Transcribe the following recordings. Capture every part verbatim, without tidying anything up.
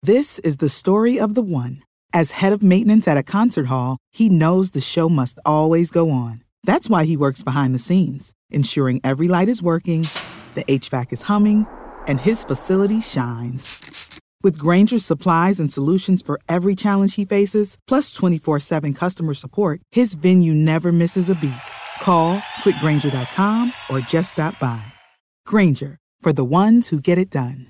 This is the story of the one. As head of maintenance at a concert hall, he knows the show must always go on. That's why he works behind the scenes, ensuring every light is working, the H V A C is humming, and his facility shines. With Grainger's supplies and solutions for every challenge he faces, plus twenty-four seven customer support, his venue never misses a beat. Call quick grainger dot com or just stop by. Grainger, for the ones who get it done.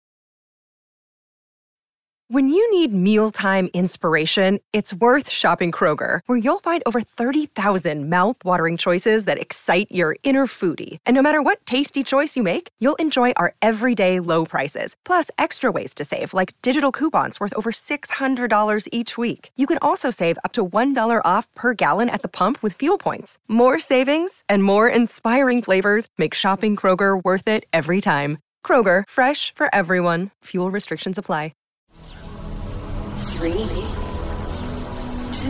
When you need mealtime inspiration, it's worth shopping Kroger, where you'll find over thirty thousand mouth-watering choices that excite your inner foodie. And no matter what tasty choice you make, you'll enjoy our everyday low prices, plus extra ways to save, like digital coupons worth over six hundred dollars each week. You can also save up to one dollar off per gallon at the pump with fuel points. More savings and more inspiring flavors make shopping Kroger worth it every time. Kroger, fresh for everyone. Fuel restrictions apply. Three, two,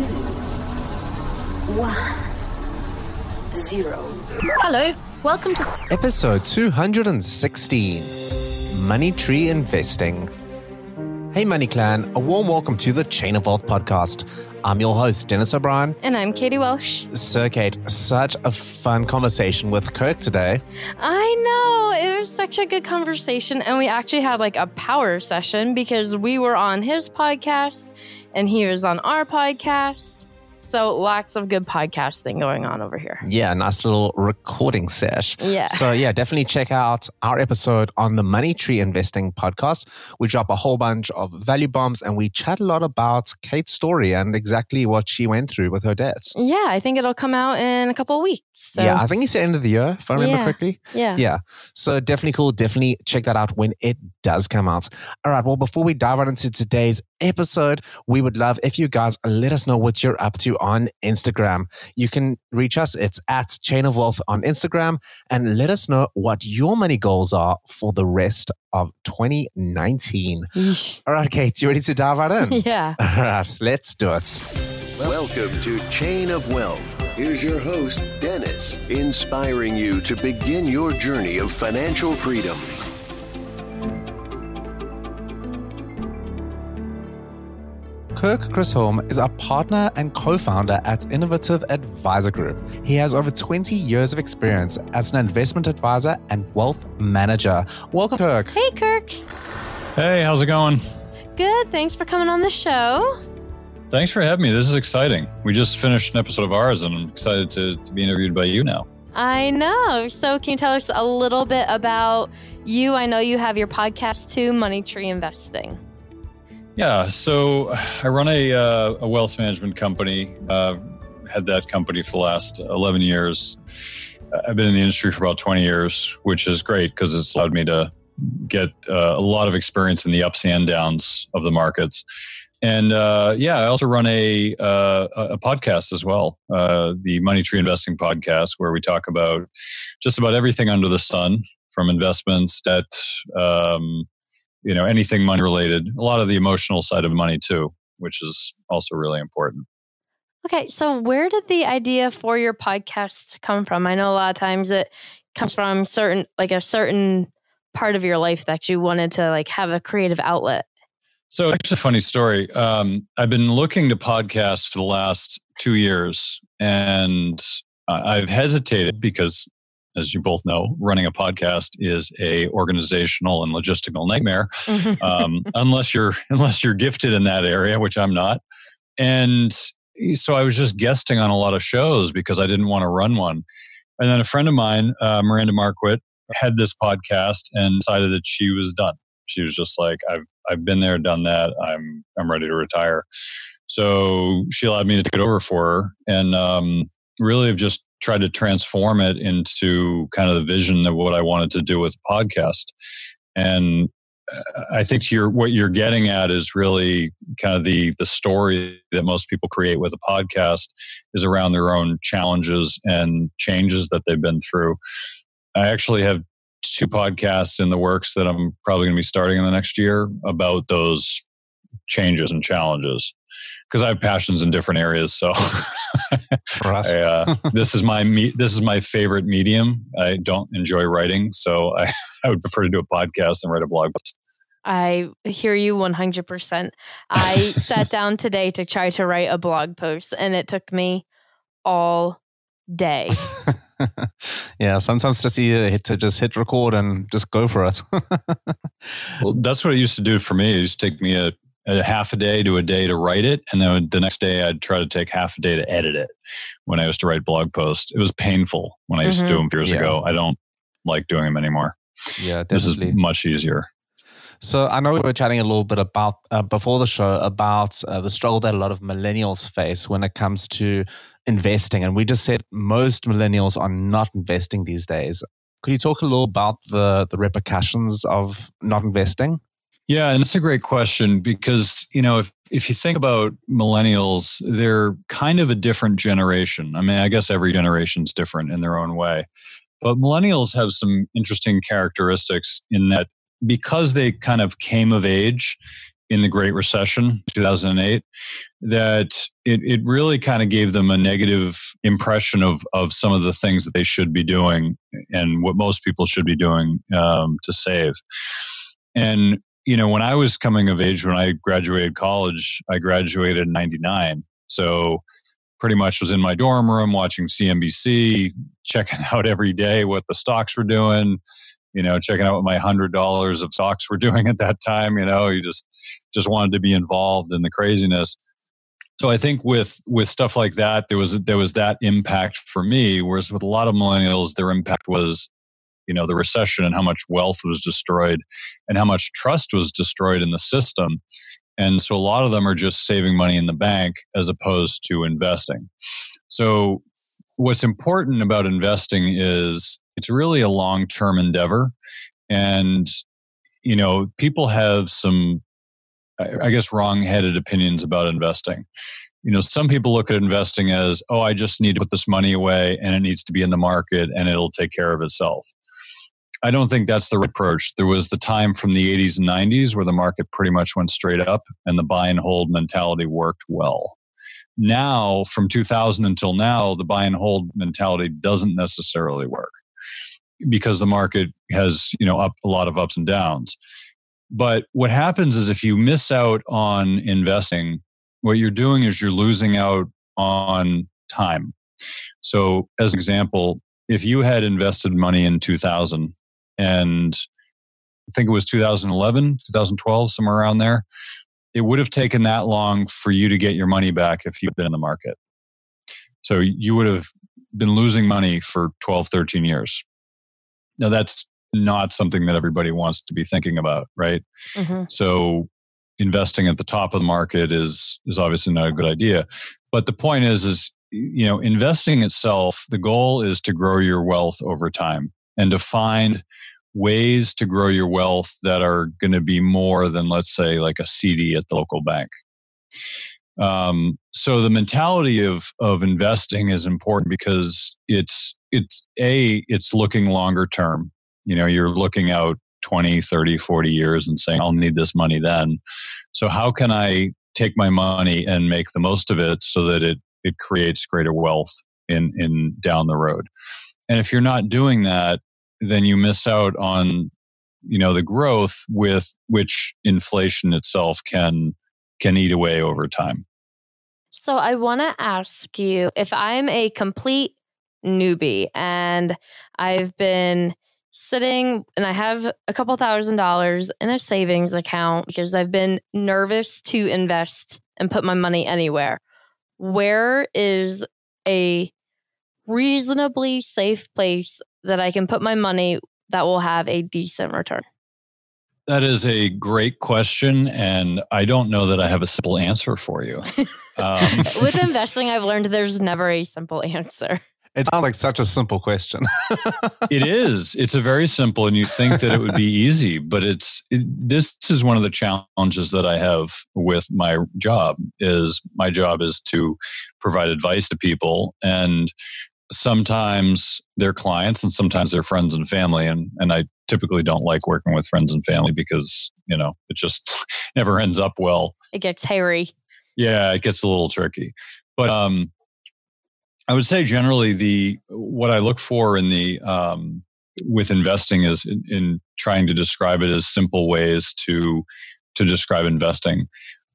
one, zero. Hello, welcome to episode two hundred sixteen, Money Tree Investing. Hey Money Clan, a warm welcome to the Chain of Wealth podcast. I'm your host, Dennis O'Brien. And I'm Katie Welsh. So Kate, such a fun conversation with Kirk today. I know, it was such a good conversation. And we actually had like a power session because we were on his podcast and he was on our podcast. So lots of good podcasting going on over here. Yeah, nice little recording sesh. Yeah. So yeah, definitely check out our episode on the Money Tree Investing podcast. We drop a whole bunch of value bombs and we chat a lot about Kate's story and exactly what she went through with her debts. Yeah, I think it'll come out in a couple of weeks. So. Yeah, I think it's the end of the year, if I remember yeah. correctly. Yeah. Yeah. So definitely cool. Definitely check that out when it does come out. All right. Well, before we dive right into today's episode, we would love if you guys let us know what you're up to on Instagram. You can reach us. It's at Chain of Wealth on Instagram, and let us know what your money goals are for the rest of twenty nineteen. All right, Kate, you ready to dive right in? Yeah. All right, let's do it. Welcome to Chain of Wealth. Here's your host, Dennis, inspiring you to begin your journey of financial freedom. Kirk Chisholm is a partner and co-founder at Innovative Advisor Group. He has over twenty years of experience as an investment advisor and wealth manager. Welcome, Kirk. Hey, Kirk. Hey, how's it going? Good. Thanks for coming on the show. Thanks for having me. This is exciting. We just finished an episode of ours, and I'm excited to, to be interviewed by you now. I know. So can you tell us a little bit about you? I know you have your podcast too, Money Tree Investing. Yeah, so I run a, uh, a wealth management company. Uh, had that company for the last eleven years. I've been in the industry for about twenty years, which is great because it's allowed me to get uh, a lot of experience in the ups and downs of the markets. And uh, yeah, I also run a uh, a podcast as well, uh, the Money Tree Investing podcast, where we talk about just about everything under the sun, from investments, debt, um, you know, anything money related, a lot of the emotional side of money too, which is also really important. Okay. So where did the idea for your podcast come from? I know a lot of times it comes from certain, like a certain part of your life that you wanted to like have a creative outlet. So it's a funny story. Um, I've been looking to podcasts for the last two years and I've hesitated because, as you both know, running a podcast is a organizational and logistical nightmare, um, unless you're unless you're gifted in that area, which I'm not. And so I was just guesting on a lot of shows because I didn't want to run one. And then a friend of mine, uh, Miranda Marquit, had this podcast and decided that she was done. She was just like, I've I've been there, done that. I'm I'm ready to retire. So she allowed me to take it over for her, and um, really have just tried to transform it into kind of the vision of what I wanted to do with the podcast. And I think you're, what you're getting at is really kind of the the story that most people create with a podcast is around their own challenges and changes that they've been through. I actually have two podcasts in the works that I'm probably going to be starting in the next year about those changes and challenges, because I have passions in different areas. So I, uh, this is my me- this is my favorite medium. I don't enjoy writing, so I, I would prefer to do a podcast than write a blog post. I hear you one hundred percent. I sat down today to try to write a blog post, and it took me all day. Yeah, sometimes just easier hit to just hit record and just go for it. Well, that's what it used to do for me. It used to take me a, a half a day to a day to write it. And then the next day I'd try to take half a day to edit it when I was to write blog posts. It was painful when I used mm-hmm. to do them years yeah. ago. I don't like doing them anymore. Yeah, definitely. This is much easier. So I know we were chatting a little bit about uh, before the show about uh, the struggle that a lot of millennials face when it comes to investing. And we just said most millennials are not investing these days. Could you talk a little about the, the repercussions of not investing? Yeah, and it's a great question because, you know, if, if you think about millennials, they're kind of a different generation. I mean, I guess every generation's different in their own way. But millennials have some interesting characteristics in that because they kind of came of age in the Great Recession, two thousand eight, that it, it really kind of gave them a negative impression of, of some of the things that they should be doing and what most people should be doing um, to save. And, you know, when I was coming of age, when I graduated college, I graduated in ninety-nine. So pretty much was in my dorm room watching C N B C, checking out every day what the stocks were doing, you know, checking out what my one hundred dollars of stocks were doing at that time. You know, you just just wanted to be involved in the craziness. So I think with with stuff like that, there was there was that impact for me. Whereas with a lot of millennials, their impact was, you know, the recession and how much wealth was destroyed and how much trust was destroyed in the system. And so a lot of them are just saving money in the bank as opposed to investing. So what's important about investing is it's really a long-term endeavor. And, you know, people have some, I guess, wrong-headed opinions about investing. You know, some people look at investing as, oh, I just need to put this money away and it needs to be in the market and it'll take care of itself. I don't think that's the right approach. There was the time from the eighties and nineties where the market pretty much went straight up and the buy and hold mentality worked well. Now, from two thousand until now, the buy and hold mentality doesn't necessarily work because the market has, you know, up a lot of ups and downs. But what happens is if you miss out on investing, what you're doing is you're losing out on time. So as an example, if you had invested money in two thousand and I think it was two thousand eleven, two thousand twelve, somewhere around there, it would have taken that long for you to get your money back if you'd been in the market. So you would have been losing money for twelve, thirteen years. Now that's not something that everybody wants to be thinking about, right? Mm-hmm. So investing at the top of the market is is obviously not a good idea. But the point is, is you know, investing itself, the goal is to grow your wealth over time and to find ways to grow your wealth that are going to be more than, let's say, like a C D at the local bank. Um, so the mentality of of investing is important because it's it's a it's looking longer term. You know, you're looking out twenty, thirty, forty years and saying, I'll need this money then. So how can I take my money and make the most of it so that it it creates greater wealth in in down the road? And if you're not doing that, then you miss out on, you know, the growth with which inflation itself can can eat away over time. So I want to ask you, if I'm a complete newbie and I've been sitting and I have a couple thousand dollars in a savings account because I've been nervous to invest and put my money anywhere, where is a reasonably safe place that I can put my money that will have a decent return? That is a great question, and I don't know that I have a simple answer for you. Um, With investing, I've learned there's never a simple answer. It sounds like such a simple question. It is. It's a very simple, and you think that it would be easy, but it's it, this is one of the challenges that I have with my job. Is my job is to provide advice to people, and sometimes they're clients, and sometimes they're friends and family, and and I typically don't like working with friends and family because, you know, it just never ends up well. It gets hairy. Yeah, it gets a little tricky, but um. I would say generally the what I look for in the um, with investing is in, in trying to describe it as simple ways to to describe investing.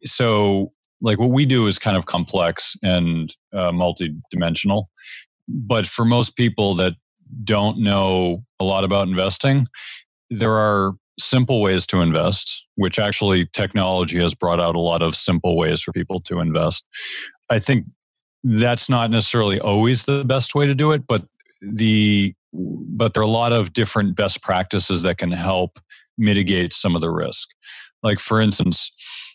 So, like what we do is kind of complex and uh, multi-dimensional. But for most people that don't know a lot about investing, there are simple ways to invest, which actually technology has brought out a lot of simple ways for people to invest. I think that's not necessarily always the best way to do it, but the but there are a lot of different best practices that can help mitigate some of the risk. Like for instance,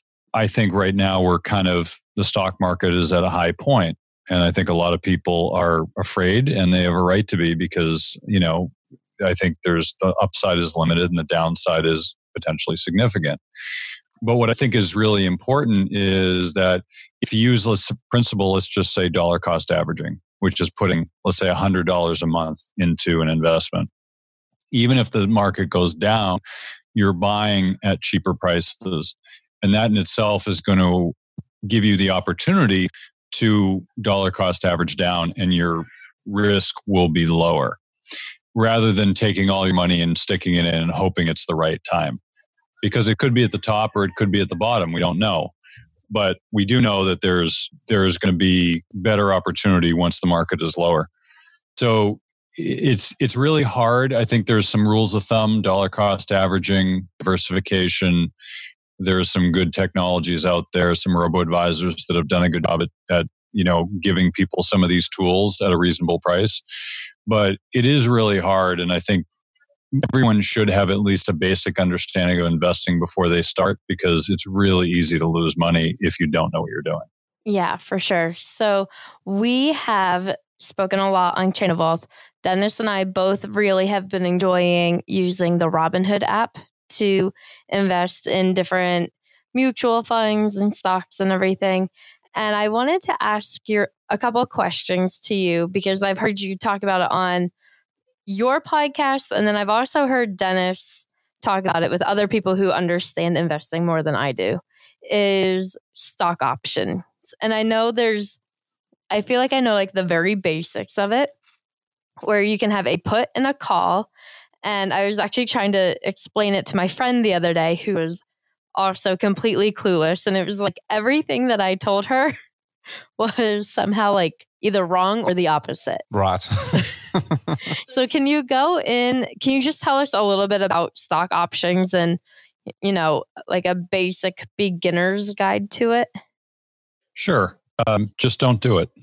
I think right now we're kind of, the stock market is at a high point. And I think a lot of people are afraid, and they have a right to be, because, you know, I think there's the upside is limited and the downside is potentially significant. But what I think is really important is that if you use this principle, let's just say dollar cost averaging, which is putting, let's say, one hundred dollars a month into an investment. Even if the market goes down, you're buying at cheaper prices. And that in itself is going to give you the opportunity to dollar cost average down, and your risk will be lower, rather than taking all your money and sticking it in and hoping it's the right time. Because it could be at the top or it could be at the bottom. We don't know. But we do know that there's there's going to be better opportunity once the market is lower. So it's it's really hard. I think there's some rules of thumb: dollar cost averaging, diversification. There's some good technologies out there, some robo-advisors that have done a good job at, at you know giving people some of these tools at a reasonable price. But it is really hard, and I think everyone should have at least a basic understanding of investing before they start, because it's really easy to lose money if you don't know what you're doing. Yeah, for sure. So we have spoken a lot on Chain of Wealth. Dennis and I both really have been enjoying using the Robinhood app to invest in different mutual funds and stocks and everything. And I wanted to ask you a couple of questions to you, because I've heard you talk about it on your podcast. And then I've also heard Dennis talk about it with other people who understand investing more than I do, is stock options. And I know there's, I feel like I know like the very basics of it, where you can have a put and a call. And I was actually trying to explain it to my friend the other day, who was also completely clueless. And it was like everything that I told her was somehow like either wrong or the opposite. Right. So can you go in, can you just tell us a little bit about stock options and, you know, like a basic beginner's guide to it? Sure. Um, just don't do it.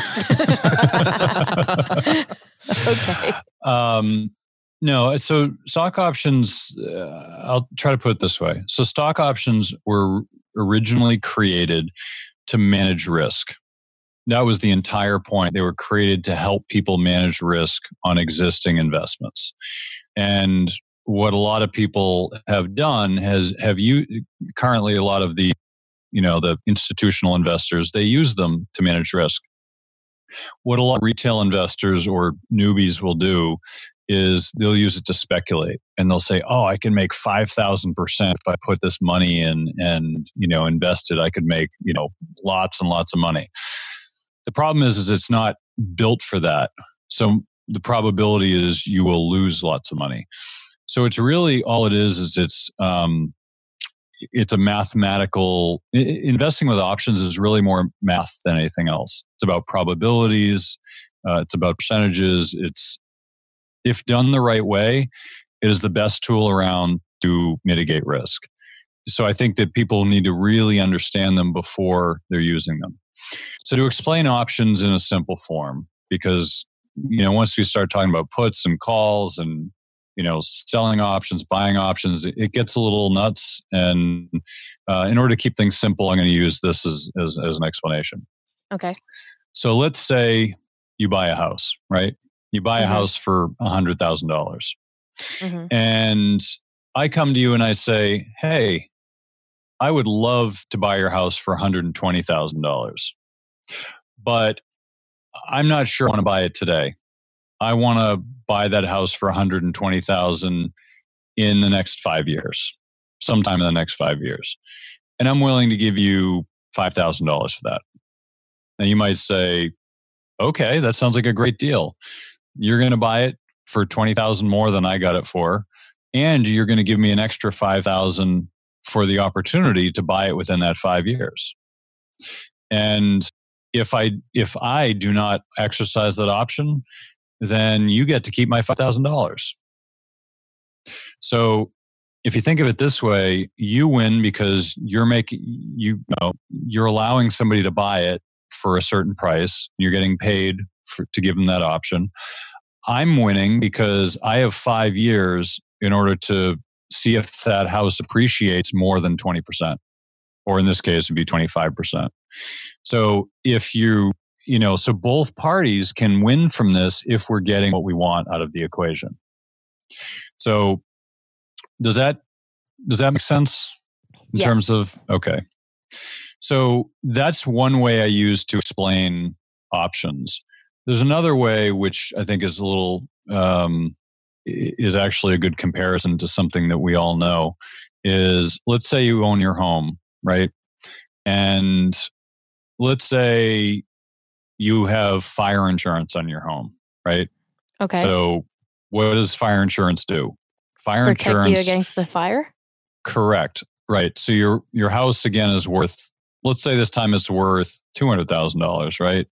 Okay. Um, no, so stock options, uh, I'll try to put it this way. So stock options were originally created to manage risk. That was the entire point. They were created to help people manage risk on existing investments. And what a lot of people have done has have you currently a lot of the, you know, the institutional investors, they use them to manage risk. What a lot of retail investors or newbies will do is they'll use it to speculate, and they'll say, oh, I can make five thousand percent if I put this money in and, you know, invest it. I could make, you know, lots and lots of money. The problem is, is it's not built for that. So the probability is you will lose lots of money. So it's really, all it is, is it's, um, it's a mathematical, investing with options is really more math than anything else. It's about probabilities. Uh, it's about percentages. It's, if done the right way, it is the best tool around to mitigate risk. So I think that people need to really understand them before they're using them. So to explain options in a simple form, because, you know, once we start talking about puts and calls and, you know, selling options, buying options, it gets a little nuts. And uh, in order to keep things simple, I'm going to use this as, as, as an explanation. Okay. So let's say you buy a house, right? You buy mm-hmm. a house for one hundred thousand dollars. Mm-hmm. And I come to you and I say, hey, I would love to buy your house for one hundred twenty thousand dollars. But I'm not sure I want to buy it today. I want to buy that house for one hundred twenty thousand dollars in the next five years, sometime in the next five years. And I'm willing to give you five thousand dollars for that. Now you might say, okay, that sounds like a great deal. You're going to buy it for twenty thousand more than I got it for, and you're going to give me an extra five thousand for the opportunity to buy it within that five years. And if I if I do not exercise that option, then you get to keep my five thousand dollars. So if you think of it this way, you win because you're making you, you know you're allowing somebody to buy it for a certain price. You're getting paid for, to give them that option. I'm winning because I have five years in order to see if that house appreciates more than twenty percent, or in this case, it'd be twenty-five percent. So if you, you know, so both parties can win from this if we're getting what we want out of the equation. So does that, does that make sense in Yes. terms of, okay. So that's one way I use to explain options. There's another way, which I think is a little, um, is actually a good comparison to something that we all know, is let's say you own your home, right? And let's say you have fire insurance on your home, right? Okay. So what does fire insurance do? Fire Protect insurance, you against the fire? correct, right? So your your house again is worth, let's say this time it's worth two hundred thousand dollars, right?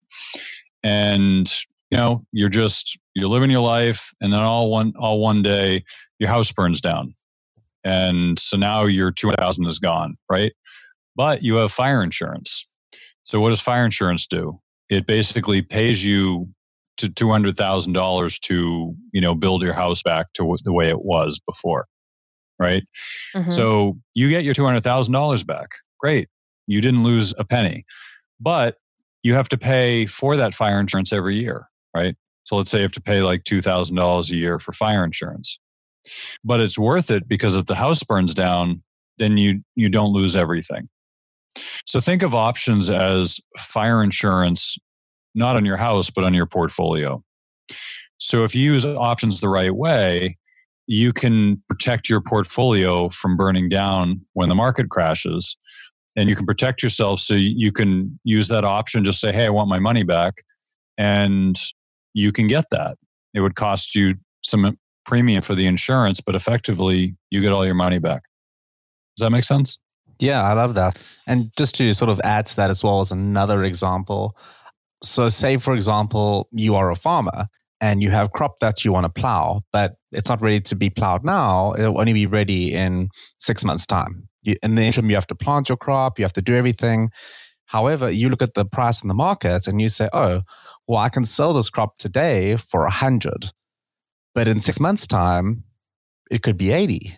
And you know, you're just you're living your life, and then all one all one day your house burns down, and so now your two hundred thousand is gone, right? But you have fire insurance. So what does fire insurance do? It basically pays you to two hundred thousand dollars to, you know, build your house back to the way it was before, right? Mhm. So you get your two hundred thousand dollars back. Great. You didn't lose a penny. But you have to pay for that fire insurance every year, right? So let's say you have to pay like two thousand dollars a year for fire insurance. But it's worth it because if the house burns down, then you you don't lose everything. So think of options as fire insurance, not on your house, but on your portfolio. So if you use options the right way, you can protect your portfolio from burning down when the market crashes. And you can protect yourself so you can use that option, just say, hey, I want my money back. And you can get that. It would cost you some premium for the insurance, but effectively you get all your money back. Does that make sense? Yeah, I love that. And just to sort of add to that as well as another example. So say, for example, you are a farmer and you have crop that you want to plow, but it's not ready to be plowed now. It'll only be ready in six months' time. You, in the interim, you have to plant your crop, you have to do everything. However, you look at the price in the market and you say, oh, well, I can sell this crop today for one hundred, but in six months' time, it could be eighty.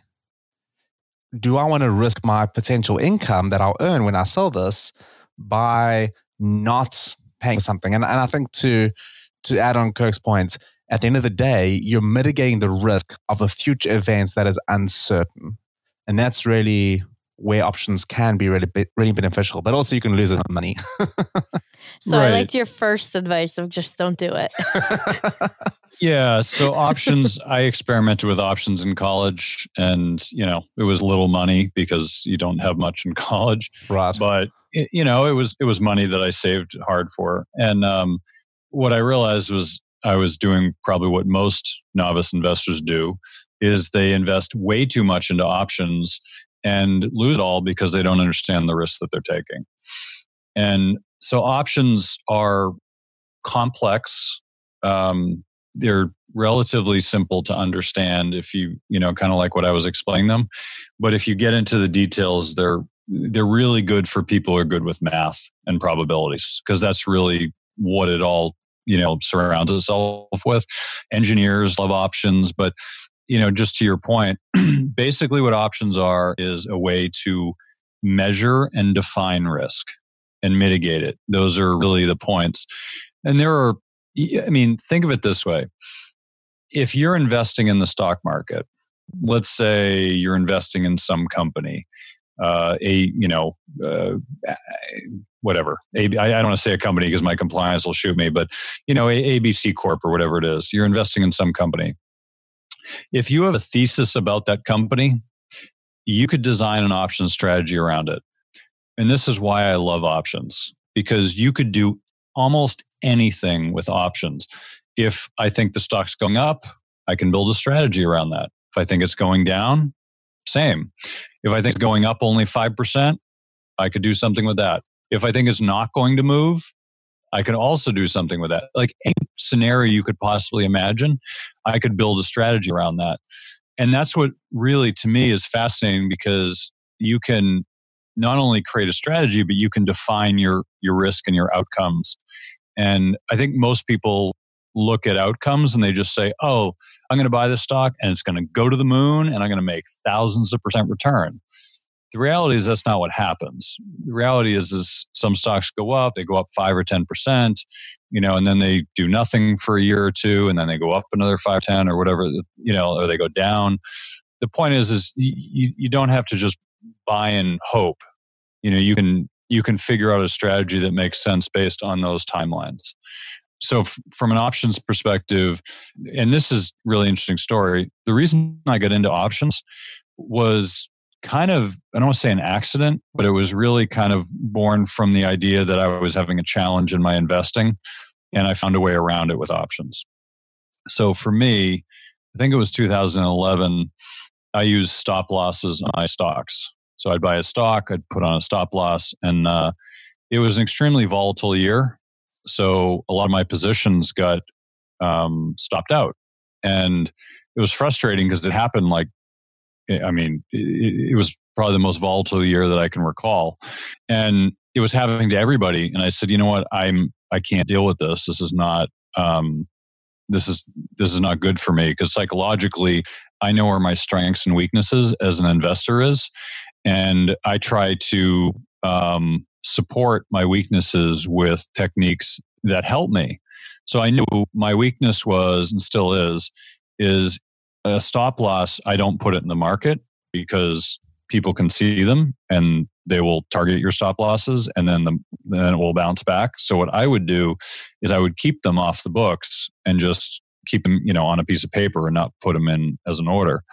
Do I want to risk my potential income that I'll earn when I sell this by not paying something? And, and I think to to add on Kirk's point, at the end of the day, you're mitigating the risk of a future event that is uncertain. And that's really where options can be really really beneficial, but also you can lose a lot of money. So I Right. liked your first advice of just don't do it. Yeah. So options, I experimented with options in college, and, you know, it was little money because you don't have much in college. Right. But, it, you know, it was, it was money that I saved hard for. And um, what I realized was I was doing probably what most novice investors do, is they invest way too much into options and lose it all because they don't understand the risks that they're taking. And so options are complex. Um, they're relatively simple to understand if you, you know, kind of like what I was explaining them. But if you get into the details, they're they're really good for people who are good with math and probabilities, because that's really what it all, you know, surrounds itself with. Engineers love options, but, you know, just to your point, basically what options are is a way to measure and define risk and mitigate it. Those are really the points. And there are, I mean, think of it this way. If you're investing in the stock market, let's say you're investing in some company, uh, a, you know, uh, whatever. A, I, I don't want to say a company because my compliance will shoot me, but, you know, a, A B C Corp or whatever it is, you're investing in some company. If you have a thesis about that company, you could design an option strategy around it. And this is why I love options, because you could do almost anything with options. If I think the stock's going up, I can build a strategy around that. If I think it's going down, same. If I think it's going up only five percent, I could do something with that. If I think it's not going to move, I can also do something with that. Like any scenario you could possibly imagine, I could build a strategy around that. And that's what really, to me, is fascinating, because you can not only create a strategy, but you can define your, your risk and your outcomes. And I think most people look at outcomes and they just say, oh, I'm going to buy this stock and it's going to go to the moon and I'm going to make thousands of percent return. The reality is that's not what happens. The reality is, is some stocks go up, they go up five or ten percent, you know, and then they do nothing for a year or two, and then they go up another five, ten, or whatever, you know, or they go down. The point is, is you, you don't have to just buy and hope. You know, you can you can figure out a strategy that makes sense based on those timelines. So f- from an options perspective, and this is a really interesting story, the reason I got into options was kind of, I don't want to say an accident, but it was really kind of born from the idea that I was having a challenge in my investing, and I found a way around it with options. So for me, I think it was two thousand eleven, I used stop losses on my stocks. So I'd buy a stock, I'd put on a stop loss, and uh, it was an extremely volatile year. So a lot of my positions got um, stopped out. And it was frustrating because it happened like, I mean, it, it was probably the most volatile year that I can recall. And it was happening to everybody. And I said, you know what, I'm, I can't deal with this. This is not, um, this is, this is not good for me, because psychologically, I know where my strengths and weaknesses as an investor is. And I try to um, support my weaknesses with techniques that help me. So I knew my weakness was, and still is, is a stop loss. I don't put it in the market because people can see them and they will target your stop losses, and then the, then it will bounce back. So what I would do is I would keep them off the books and just keep them, you know, on a piece of paper and not put them in as an order.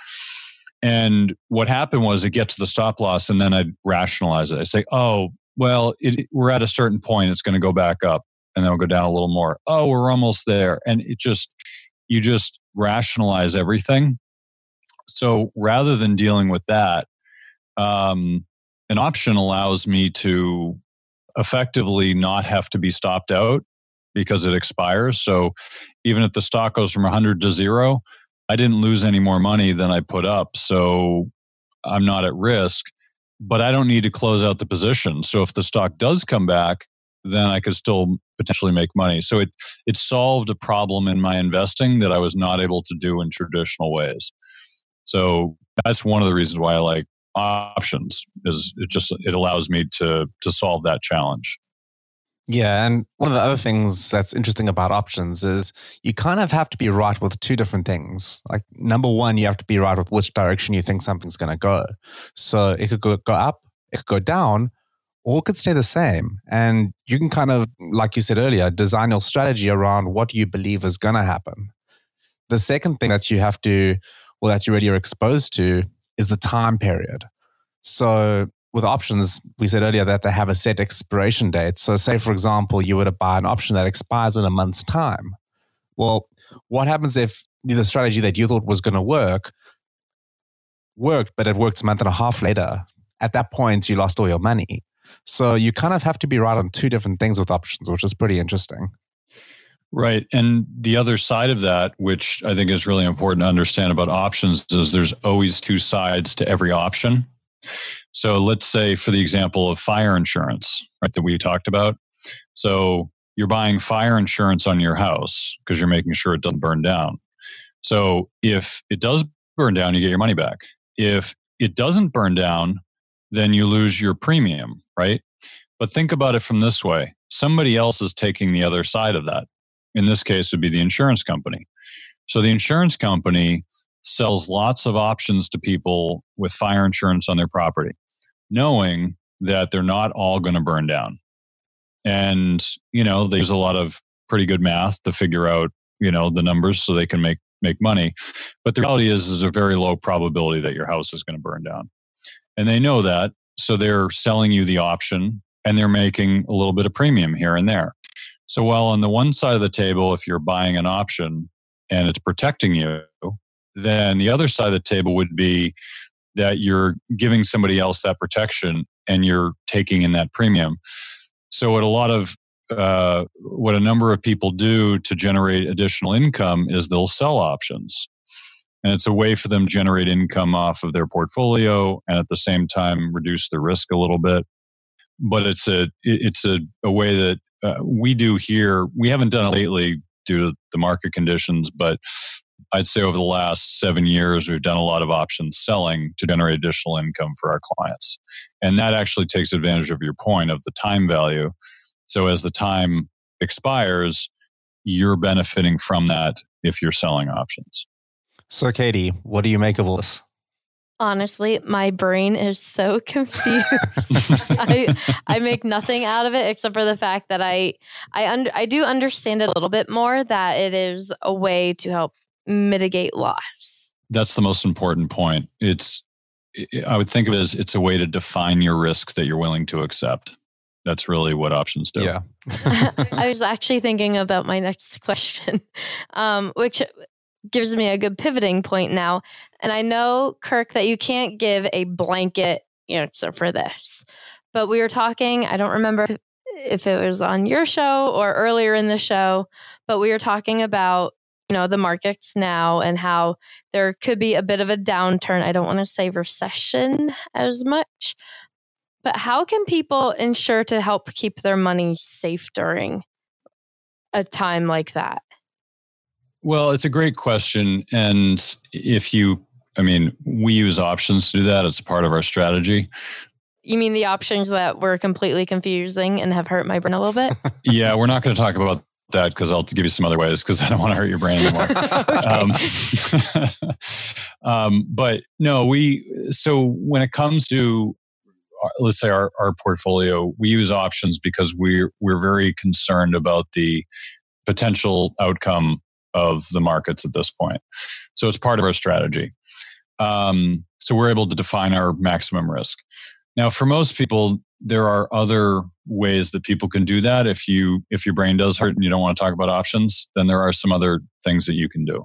And what happened was it gets to the stop loss, and then I'd rationalize it. I say, oh, well, it, we're at a certain point. It's going to go back up, and then it'll go down a little more. Oh, we're almost there. And it just, you just rationalize everything. So rather than dealing with that, um, an option allows me to effectively not have to be stopped out because it expires. So even if the stock goes from one hundred to zero, I didn't lose any more money than I put up. So I'm not at risk, but I don't need to close out the position. So if the stock does come back, then I could still potentially make money. So it it solved a problem in my investing that I was not able to do in traditional ways. So that's one of the reasons why I like options, is it just it allows me to to solve that challenge. Yeah, and one of the other things that's interesting about options is you kind of have to be right with two different things. Like, number one, you have to be right with which direction you think something's going to go. So it could go, go up, it could go down, or it could stay the same. And you can kind of, like you said earlier, design your strategy around what you believe is going to happen. The second thing that you have to, well, that you already are exposed to is the time period. So with options, we said earlier that they have a set expiration date. So say, for example, you were to buy an option that expires in a month's time. Well, what happens if the strategy that you thought was going to work worked, but it worked a month and a half later? At that point, you lost all your money. So you kind of have to be right on two different things with options, which is pretty interesting. Right. And the other side of that, which I think is really important to understand about options, is there's always two sides to every option. So let's say, for the example of fire insurance, right, that we talked about. So you're buying fire insurance on your house because you're making sure it doesn't burn down. So if it does burn down, you get your money back. If it doesn't burn down, then you lose your premium, right? But think about it from this way. Somebody else is taking the other side of that. In this case, it would be the insurance company. So the insurance company sells lots of options to people with fire insurance on their property, knowing that they're not all going to burn down. And, you know, they use a lot of pretty good math to figure out, you know, the numbers so they can make, make money. But the reality is, is a very low probability that your house is going to burn down. And they know that. So they're selling you the option and they're making a little bit of premium here and there. So while on the one side of the table, if you're buying an option, and it's protecting you, then the other side of the table would be that you're giving somebody else that protection and you're taking in that premium. So what a lot of uh, what a number of people do to generate additional income is they'll sell options. And it's a way for them to generate income off of their portfolio and at the same time reduce the risk a little bit. But it's a it's a, a way that uh, we do here. We haven't done it lately due to the market conditions, but I'd say over the last seven years, we've done a lot of option selling to generate additional income for our clients. And that actually takes advantage of your point of the time value. So as the time expires, you're benefiting from that if you're selling options. So Katie, what do you make of all this? Honestly, my brain is so confused. I I make nothing out of it except for the fact that I I un- I do understand it a little bit more, that it is a way to help mitigate loss. That's the most important point. It's I would think of it as it's a way to define your risk that you're willing to accept. That's really what options do. Yeah. I was actually thinking about my next question, um, which gives me a good pivoting point now. And I know, Kirk, that you can't give a blanket answer for this, but we were talking, I don't remember if it was on your show or earlier in the show, but we were talking about, you know, the markets now and how there could be a bit of a downturn. I don't want to say recession as much, but how can people ensure to help keep their money safe during a time like that? Well, it's a great question. And if you, I mean, we use options to do that. It's a part of our strategy. You mean the options that were completely confusing and have hurt my brain a little bit? Yeah, we're not going to talk about that because I'll give you some other ways because I don't want to hurt your brain anymore. um, um, but no, we, so when it comes to, let's say our, our portfolio, we use options because we're, we're very concerned about the potential outcome of the markets at this point. So it's part of our strategy. Um, so we're able to define our maximum risk. Now, for most people, there are other ways that people can do that. If you if your brain does hurt and you don't want to talk about options, then there are some other things that you can do.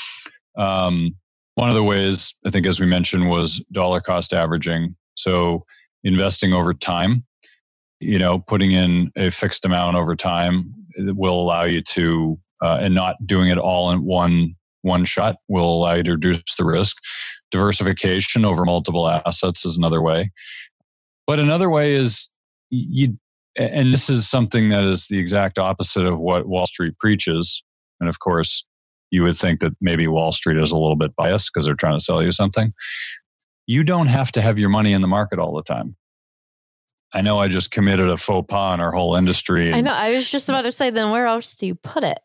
Um, one of the ways, I think, as we mentioned, was dollar cost averaging. So investing over time, you know, putting in a fixed amount over time will allow you to Uh, and not doing it all in one one shot will allow you to reduce the risk. Diversification over multiple assets is another way. But another way is you, and this is something that is the exact opposite of what Wall Street preaches. And of course, you would think that maybe Wall Street is a little bit biased because they're trying to sell you something. You don't have to have your money in the market all the time. I know I just committed a faux pas in our whole industry. I know. I was just about to say, then where else do you put it?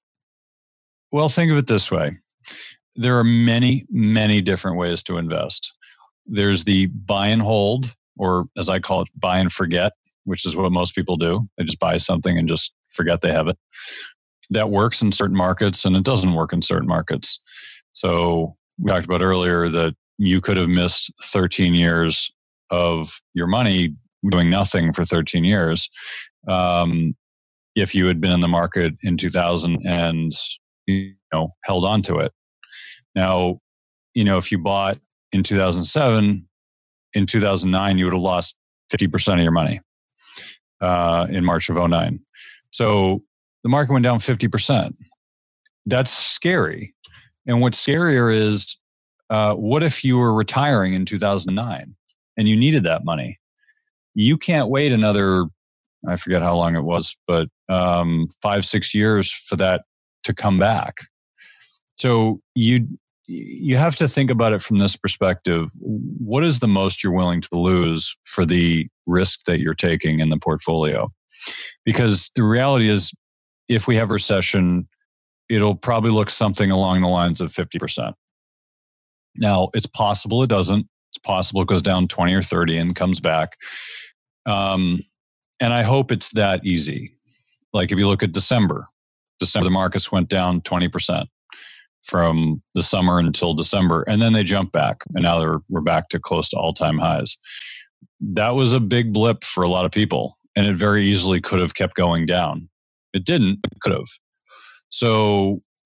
Well, think of it this way. There are many, many different ways to invest. There's the buy and hold, or as I call it, buy and forget, which is what most people do. They just buy something and just forget they have it. That works in certain markets and it doesn't work in certain markets. So we talked about earlier that you could have missed thirteen years of your money doing nothing for thirteen years um, if you had been in the market in two thousand and you know held on to it. Now, you know, if you bought in two thousand seven, in two thousand nine, you would have lost fifty percent of your money uh, in March of oh nine. So the market went down fifty percent. That's scary. And what's scarier is, uh, what if you were retiring in two thousand nine and you needed that money? You can't wait another, I forget how long it was, but um, five, six years for that to come back. So you you have to think about it from this perspective. What is the most you're willing to lose for the risk that you're taking in the portfolio? Because the reality is, if we have a recession, it'll probably look something along the lines of fifty percent. Now, it's possible it doesn't. It's possible it goes down twenty or thirty and comes back. Um, and I hope it's that easy. Like if you look at December, December, the markets went down twenty percent from the summer until December, and then they jumped back, and now they're, we're back to close to all-time highs. That was a big blip for a lot of people, and it very easily could have kept going down. It didn't, but it could have. So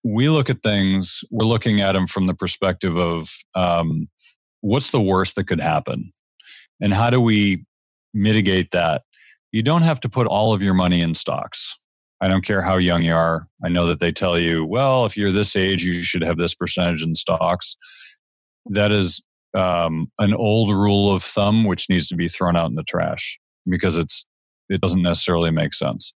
we look at things, we're looking at them from the perspective of um, what's the worst that could happen? And how do we mitigate that? You don't have to put all of your money in stocks. I don't care how young you are. I know that they tell you, well, if you're this age, you should have this percentage in stocks. That is um, an old rule of thumb, which needs to be thrown out in the trash because it's it doesn't necessarily make sense.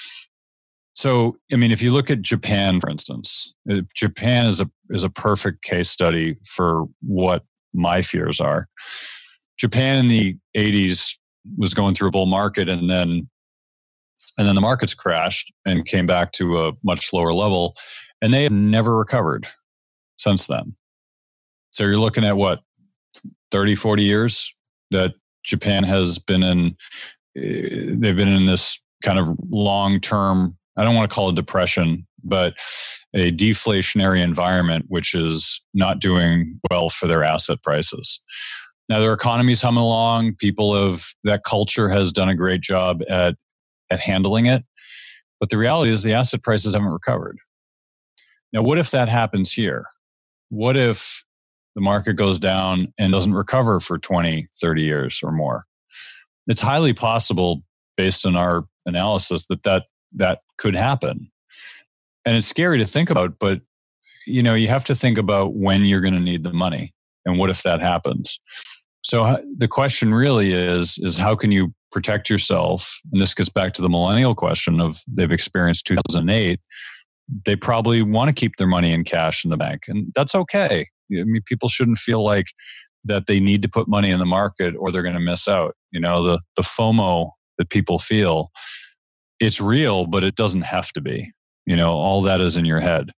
So, I mean, if you look at Japan, for instance, Japan is a is a perfect case study for what my fears are. Japan in the eighties was going through a bull market, and then and then the markets crashed and came back to a much lower level, and they have never recovered since then. So you're looking at what, thirty, forty years that Japan has been in, they've been in this kind of long-term, I don't want to call it depression, but a deflationary environment, which is not doing well for their asset prices. Now, their economy's humming along. People have, that culture has done a great job at, at handling it. But the reality is the asset prices haven't recovered. Now, what if that happens here? What if the market goes down and doesn't recover for twenty, thirty years or more? It's highly possible, based on our analysis, that that, that could happen. And it's scary to think about, but you know, you have to think about when you're going to need the money and what if that happens. So the question really is, is how can you protect yourself? And this gets back to the millennial question of they've experienced two thousand eight. They probably want to keep their money in cash in the bank, and that's okay. I mean, people shouldn't feel like that they need to put money in the market or they're going to miss out. You know, the the FOMO that people feel, it's real, but it doesn't have to be. You know, all that is in your head.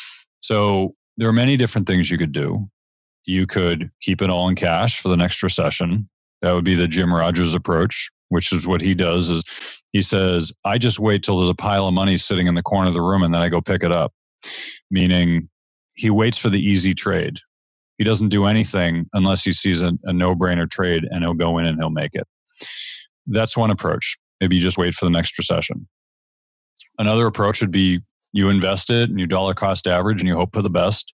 So there are many different things you could do. You could keep it all in cash for the next recession. That would be the Jim Rogers approach, which is what he does. Is he says, I just wait till there's a pile of money sitting in the corner of the room and then I go pick it up. Meaning he waits for the easy trade. He doesn't do anything unless he sees a, a no-brainer trade, and he'll go in and he'll make it. That's one approach. Maybe you just wait for the next recession. Another approach would be you invest it and you dollar cost average and you hope for the best.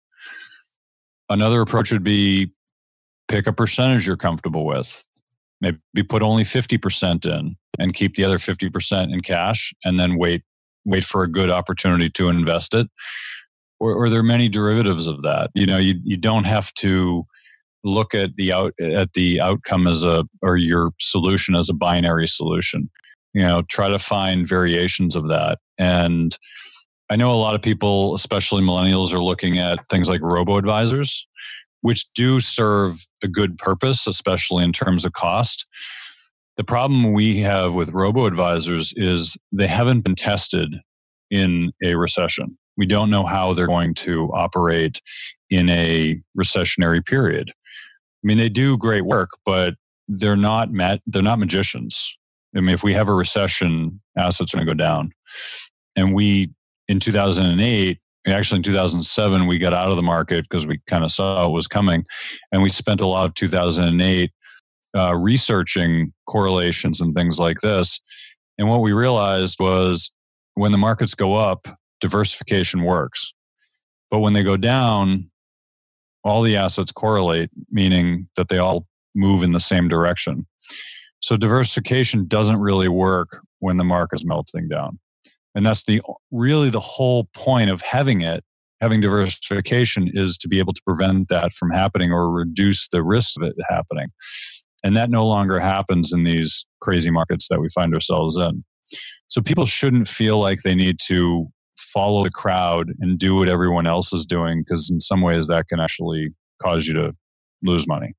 Another approach would be pick a percentage you're comfortable with. Maybe put only fifty percent in and keep the other fifty percent in cash, and then wait wait for a good opportunity to invest it. Or, or there are many derivatives of that. You know, you you don't have to look at the out at the outcome as a or your solution as a binary solution. You know, try to find variations of that. And I know a lot of people, especially millennials, are looking at things like robo-advisors, which do serve a good purpose, especially in terms of cost. The problem we have with robo-advisors is they haven't been tested in a recession. We don't know how they're going to operate in a recessionary period. I mean, they do great work, but they're not ma- they're not magicians. I mean, if we have a recession, assets are going to go down. And we, in two thousand eight, actually in two thousand seven, we got out of the market because we kind of saw it was coming. And we spent a lot of two thousand eight uh, researching correlations and things like this. And what we realized was when the markets go up, diversification works. But when they go down, all the assets correlate, meaning that they all move in the same direction. So diversification doesn't really work when the market's melting down. And that's the really the whole point of having it, having diversification, is to be able to prevent that from happening or reduce the risk of it happening. And that no longer happens in these crazy markets that we find ourselves in. So people shouldn't feel like they need to follow the crowd and do what everyone else is doing, because in some ways that can actually cause you to lose money.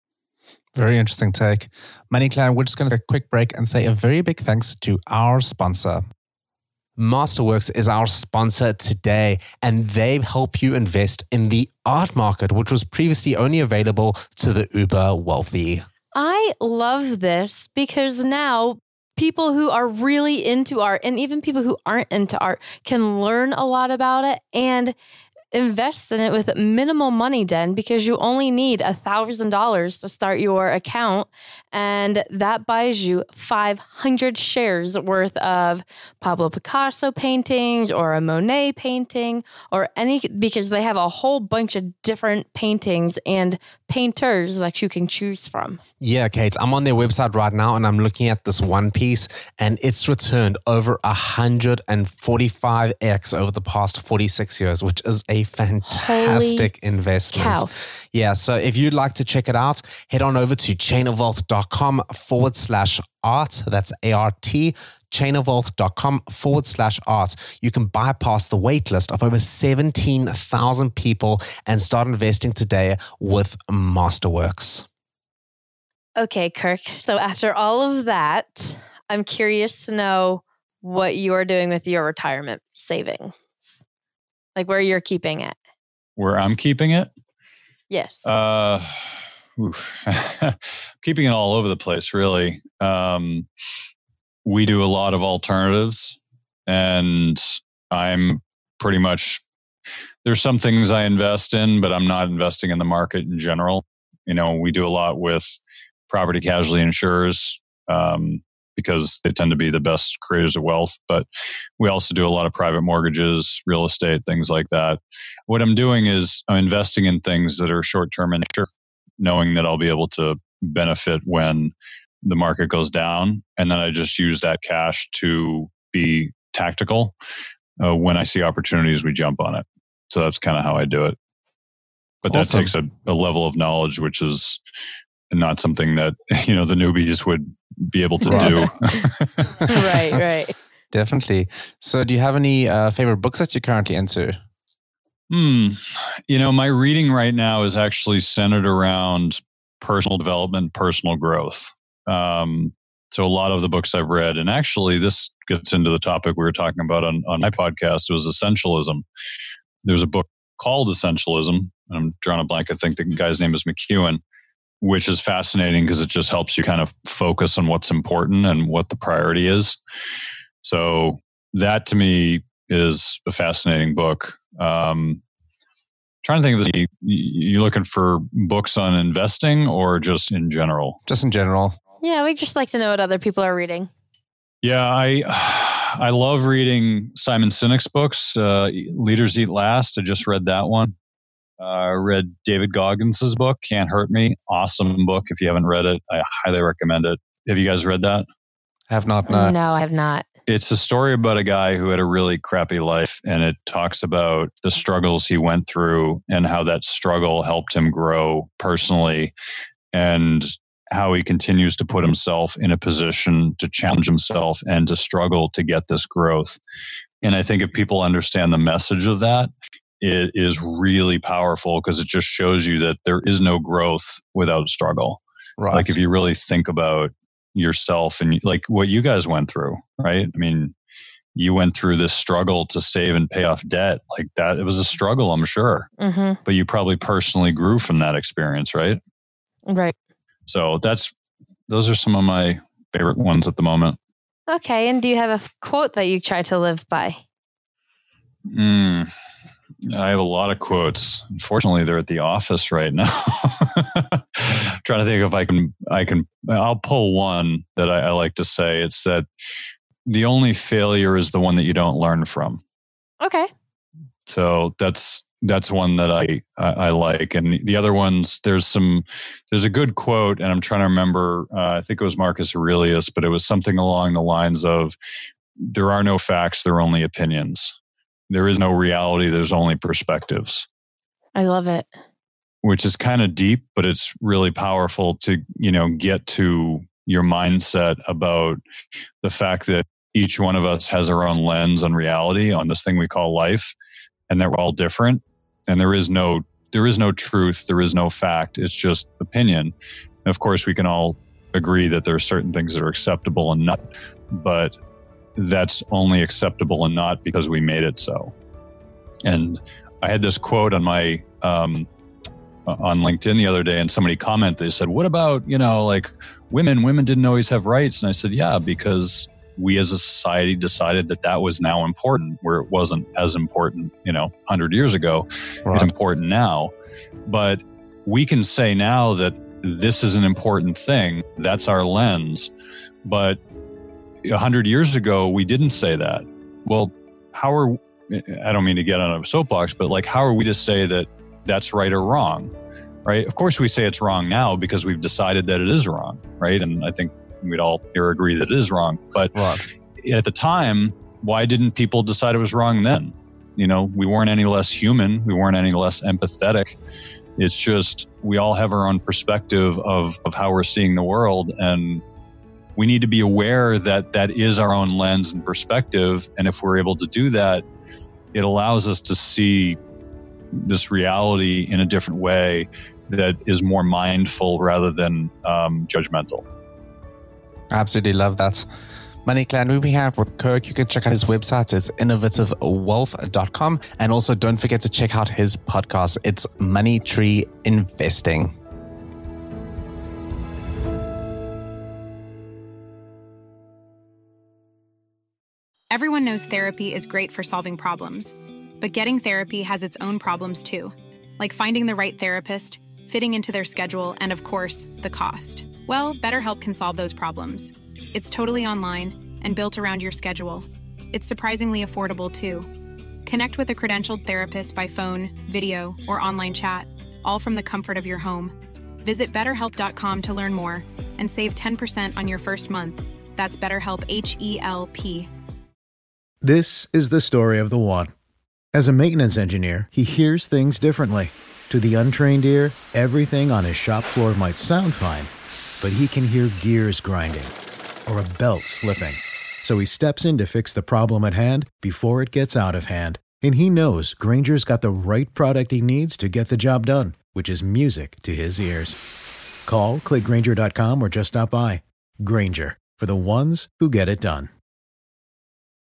Very interesting take. MoneyClan, we're just going to take a quick break and say a very big thanks to our sponsor. Masterworks is our sponsor today, and they help you invest in the art market, which was previously only available to the uber wealthy. I love this because now people who are really into art, and even people who aren't into art, can learn a lot about it. And invest in it with minimal money, Den, because you only need one thousand dollars to start your account. And that buys you five hundred shares worth of Pablo Picasso paintings or a Monet painting or any, because they have a whole bunch of different paintings and painters that you can choose from. Yeah, Kate, I'm on their website right now and I'm looking at this one piece and it's returned over one hundred forty-five x over the past forty-six years, which is a fantastic Holy investment. cow. Yeah, so if you'd like to check it out, head on over to chainofwealth.com forward slash art. That's A R T. chainofwealth.com forward slash art. You can bypass the wait list of over seventeen thousand people and start investing today with Masterworks. Okay, Kirk. So after all of that, I'm curious to know what you're doing with your retirement savings. Like where you're keeping it. Where I'm keeping it? Yes. Uh, oof. Keeping it all over the place, really. Um, we do a lot of alternatives, and I'm pretty much, there's some things I invest in, but I'm not investing in the market in general. You know, we do a lot with property casualty insurers, um, because they tend to be the best creators of wealth. But we also do a lot of private mortgages, real estate, things like that. What I'm doing is I'm investing in things that are short-term in nature, knowing that I'll be able to benefit when the market goes down. And then I just use that cash to be tactical. Uh, when I see opportunities, we jump on it. So that's kind of how I do it. But Awesome. That takes a, a level of knowledge, which is not something that, you know, the newbies would be able to do. Right, right. Definitely. So do you have any uh, favorite books that you're currently into? Hmm. You know, my reading right now is actually centered around personal development, personal growth. Um, so a lot of the books I've read, and actually this gets into the topic we were talking about on, on my podcast, was Essentialism. There's a book called Essentialism, and I'm drawing a blank. I think the guy's name is McEwen, which is fascinating because it just helps you kind of focus on what's important and what the priority is. So that to me is a fascinating book. Um, trying to think of the, you looking for books on investing or just in general? Just in general. Yeah, we just like to know what other people are reading. Yeah, I I love reading Simon Sinek's books. Uh, Leaders Eat Last. I just read that one. I uh, read David Goggins' book, Can't Hurt Me. Awesome book. If you haven't read it, I highly recommend it. Have you guys read that? I have not. No. No, I have not. It's a story about a guy who had a really crappy life, and it talks about the struggles he went through and how that struggle helped him grow personally, and how he continues to put himself in a position to challenge himself and to struggle to get this growth. And I think if people understand the message of that, it is really powerful because it just shows you that there is no growth without struggle. Right. Like if you really think about yourself and like what you guys went through, right? I mean, you went through this struggle to save and pay off debt. Like that, it was a struggle, I'm sure. Mm-hmm. But you probably personally grew from that experience, right? Right. So that's, those are some of my favorite ones at the moment. Okay. And do you have a quote that you try to live by? Mm, I have a lot of quotes. Unfortunately, they're at the office right now. Trying to think if I can, I can, I'll pull one that I, I like to say. It's that the only failure is the one that you don't learn from. Okay. So that's, that's one that I, I, I like. And the other ones, there's some, there's a good quote, and I'm trying to remember, uh, I think it was Marcus Aurelius, but it was something along the lines of, there are no facts, there are only opinions. There is no reality, there's only perspectives. I love it. Which is kind of deep, but it's really powerful to, you know, get to your mindset about the fact that each one of us has our own lens on reality, on this thing we call life, and that we're all different. And there is no, there is no truth. There is no fact. It's just opinion. And of course, we can all agree that there are certain things that are acceptable and not, but that's only acceptable and not because we made it so. And I had this quote on my, um, on LinkedIn the other day, and somebody commented, they said, what about, you know, like women, women didn't always have rights. And I said, yeah, because we as a society decided that that was now important, where it wasn't as important, you know, one hundred years ago. Right. It's important now. But we can say now that this is an important thing. That's our lens. But one hundred years ago, we didn't say that. Well, how are, I don't mean to get on a soapbox, but like, how are we to say that that's right or wrong, right? Of course, we say it's wrong now because we've decided that it is wrong, right? And I think we'd all here agree that it is wrong. But right. At the time, why didn't people decide it was wrong then? You know, we weren't any less human. We weren't any less empathetic. It's just we all have our own perspective of, of how we're seeing the world. And we need to be aware that that is our own lens and perspective. And if we're able to do that, it allows us to see this reality in a different way that is more mindful rather than um, judgmental. Absolutely love that. Money Clan, who we have with Kirk, you can check out his website. It's innovative wealth dot com. And also don't forget to check out his podcast. It's Money Tree Investing. Everyone knows therapy is great for solving problems, but getting therapy has its own problems too, like finding the right therapist, fitting into their schedule, and of course, the cost. Well, BetterHelp can solve those problems. It's totally online and built around your schedule. It's surprisingly affordable too. Connect with a credentialed therapist by phone, video, or online chat, all from the comfort of your home. Visit better help dot com to learn more and save ten percent on your first month. That's BetterHelp, H E L P. This is the story of the one. As a maintenance engineer, he hears things differently. To the untrained ear, everything on his shop floor might sound fine, but he can hear gears grinding or a belt slipping. So he steps in to fix the problem at hand before it gets out of hand. And he knows Grainger's got the right product he needs to get the job done, which is music to his ears. Call, click Grainger dot com, or just stop by. Grainger, for the ones who get it done.